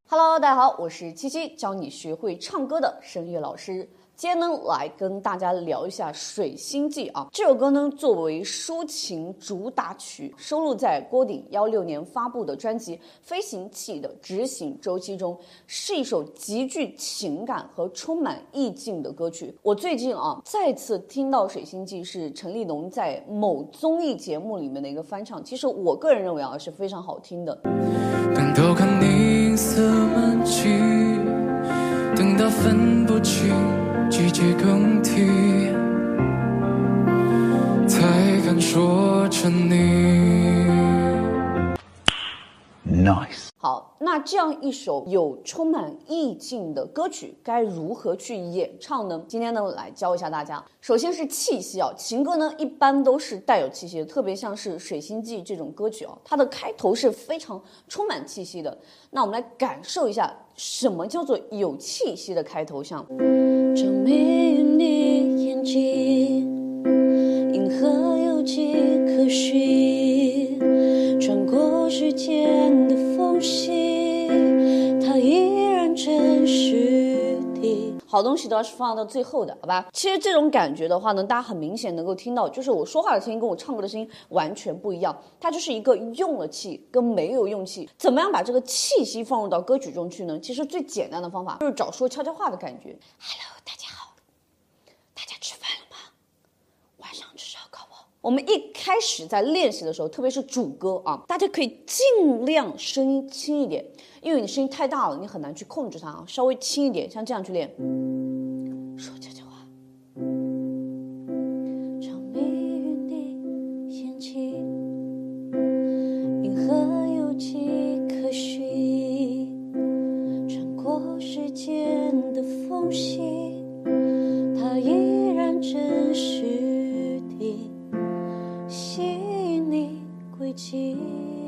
Hello， 大家好，我是七七，教你学会唱歌的声乐老师。今天呢，来跟大家聊一下《水星记》啊。这首歌呢，作为抒情主打曲，收录在郭顶16年发布的专辑《飞行器的执行周期》中，是一首极具情感和充满意境的歌曲。我最近再次听到《水星记》是陈立农在某综艺节目里面的一个翻唱，其实我个人认为是非常好听的。 等到看凝色满际，等到分不清季节更替，才敢说沉溺。 Nice。 好，那这样一首有充满意境的歌曲该如何去演唱呢？今天呢，来教一下大家。首先是气息情歌呢一般都是带有气息的，特别像是《水星记》这种歌曲它的开头是非常充满气息的。那我们来感受一下什么叫做有气息的开头，像着迷于你眼睛，银河有迹可循，穿过时间的缝隙，它依然真实地。 好东西都要是放到最后的，好吧？其实这种感觉的话呢，大家很明显能够听到，就是我说话的声音跟我唱歌的声音完全不一样，它就是一个用了气跟没有用气。怎么样把这个气息放入到歌曲中去呢？其实最简单的方法就是找说悄悄话的感觉。Hello， 大家好，大家吃饭了吗？晚上吃烧烤不？我们一开始在练习的时候，特别是主歌大家可以尽量声音轻一点，因为你声音太大了，你很难去控制它稍微轻一点，像这样去练。说悄悄话。 着迷于你眼睛，银河有迹可循，穿过时间的缝隙，它依然真实地吸引你轨迹。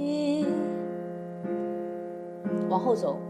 往后走。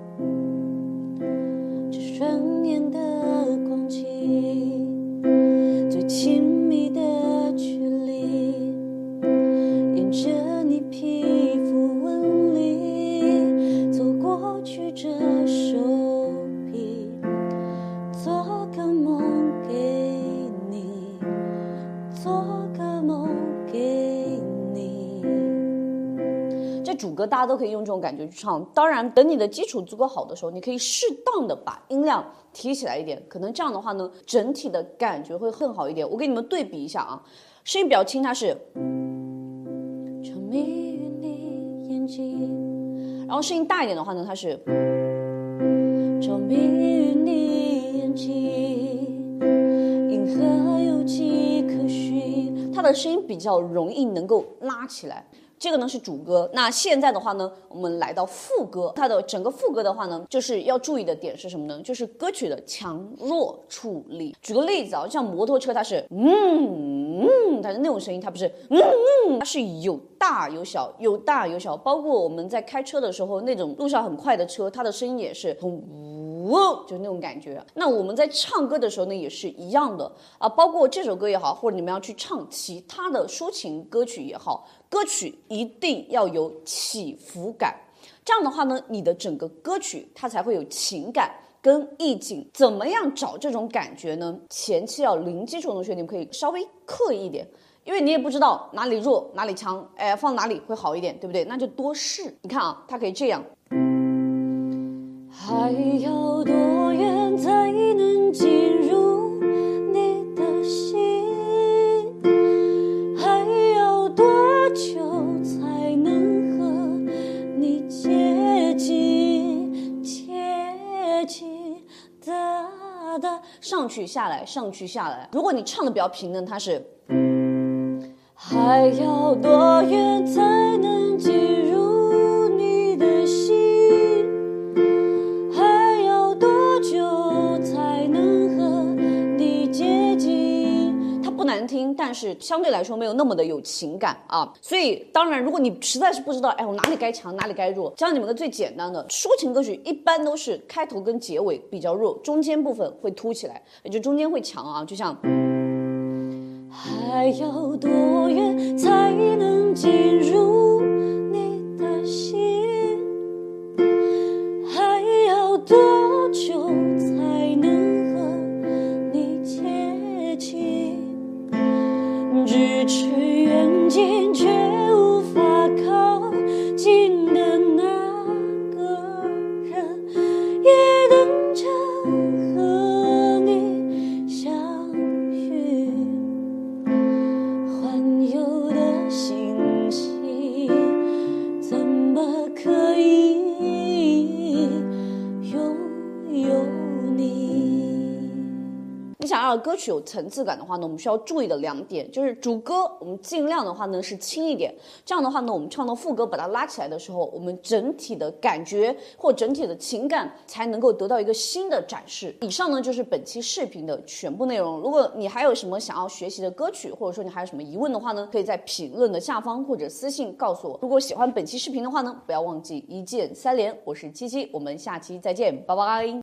这顺眼的光景，最亲密的距离，沿着你皮肤纹理，走过曲折手臂，做个梦给你，做个梦给你。 这主歌大家都可以用这种感觉去唱，当然等你的基础足够好的时候，你可以适当的把音量提起来一点，可能这样的话呢，整体的感觉会更好一点。我给你们对比一下声音比较轻，它是着迷于你眼睛， 然后声音大一点的话呢，它是着迷于你眼睛，银河有迹可循。 它的声音比较容易能够拉起来。这个呢是主歌，那现在的话呢，我们来到副歌。它的整个副歌的话呢，就是要注意的点是什么呢？就是歌曲的强弱处理。举个例子像摩托车，它是它是那种声音，它不是它是有大有小，有大有小。包括我们在开车的时候，那种路上很快的车，它的声音也是就那种感觉。那我们在唱歌的时候呢，也是一样的包括这首歌也好，或者你们要去唱其他的抒情歌曲也好，歌曲一定要有起伏感，这样的话呢，你的整个歌曲它才会有情感跟意境。怎么样找这种感觉呢？前期零基础的同学，你们可以稍微刻意一点，因为你也不知道哪里弱哪里强，放哪里会好一点，对不对？那就多试。你看它可以这样。 还要多远才能进入你的心？还要多久才能和你接近？接近哒哒， 上去下来，上去下来。如果你唱的比较平呢，它是还要多远才能进入你的心？ 难听，但是相对来说没有那么的有情感所以当然如果你实在是不知道我哪里该强哪里该弱，教你们个最简单的抒情歌曲，一般都是开头跟结尾比较弱，中间部分会凸起来，也就中间会强就像还要多远才能进入你的心？还要让歌曲有层次感的话呢，我们需要注意的2点，就是主歌我们尽量的话呢是轻一点，这样的话呢，我们唱到副歌把它拉起来的时候，我们整体的感觉或整体的情感才能够得到一个新的展示。以上呢就是本期视频的全部内容。如果你还有什么想要学习的歌曲，或者说你还有什么疑问的话呢，可以在评论的下方或者私信告诉我。如果喜欢本期视频的话呢，不要忘记1键3连。我是七七，我们下期再见，拜拜。